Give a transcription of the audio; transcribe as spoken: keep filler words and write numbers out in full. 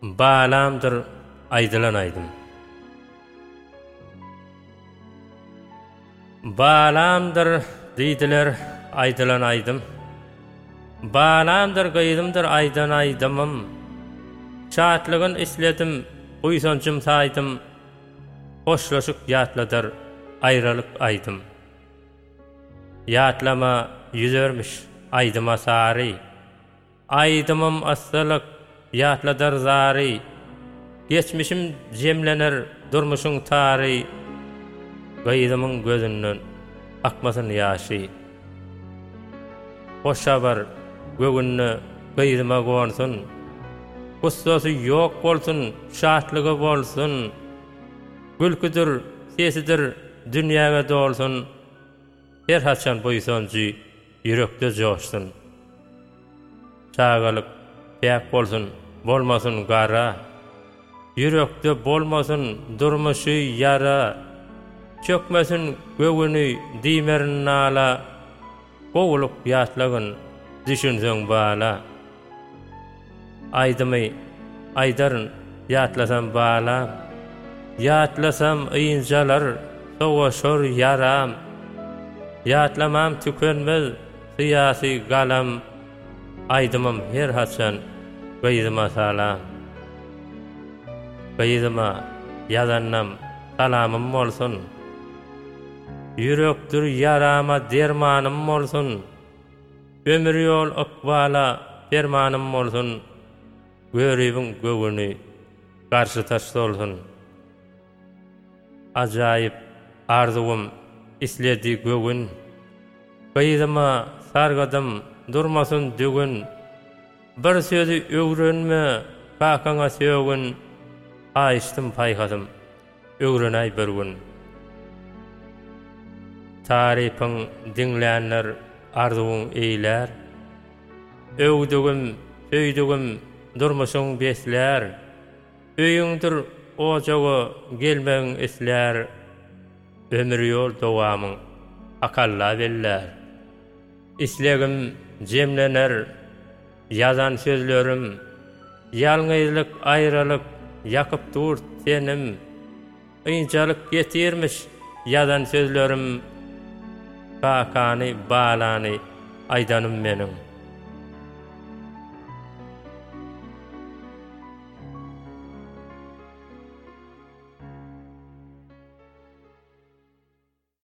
Balamdır aydılan aydım. Balamdır diýdiler aydylan aydım. Balamdır gıydımdır aydan aydymym. Çatlygyn isledim, uýsancym saýdym. Hoşlaşyk ýatladyr aýralyk aydym. Ýatlama ýüzermiş aydyma sary. Aydymym asalyk ýatladyr zary. Geçmişim jemlenir durmuşyň tary. Gıydymyň gözünden akmasyn ýaşy. Hoşabar gögünni gıydyma gonsun. Gussasy ýok bolsun, şatlygy bolsun. Gülküdür, sesidir, dünýäge dolsun. Her haçan boýsanjy ýürekde joşsun. Çagalyk bäk bolsun, bolmasyn gara. Ýürekde bolmasyn durmuşy ýara. Çökmesin gögüni diýmerin nala. Gowulup ýatlagyn düşünseň bala. Aydymy aydaryn ýatlasam bala. Ýatlasam ýynjalar sowaşar yaram. Ýatlamam tükenmez syýasy galam. Aydymym her haçan gıýdyma salam. Gıýdyma ýazannam salamym bolsun. Yürekdir yarama dermanım bolsun. Ömür ýol akbala dermanım bolsun. Görebiň gögüni garşy taşda bolsun. Ajaýyp arzuwym isledi gögün. Gıýdyma sargadym durmasyn dügün. Bir sözi öwrenme kakaňa sögün. Aýşdym paýhadym öwrenäý bir gün. Taripiň dinlänler arzuwuň eýler. Öwdügüm, öýdügüm durmuşyň besler. Öýüňdir ojaga gelmeň esler. Ömür ýol dowamyň akalla beller. Islegim jemlener ýazan sözlerim. Ýalňyzlyk aýralyk ýakyp dur senim. Ýynçalyk getirmiş ýazan sözlerim. Kakany balany aydanım meniň.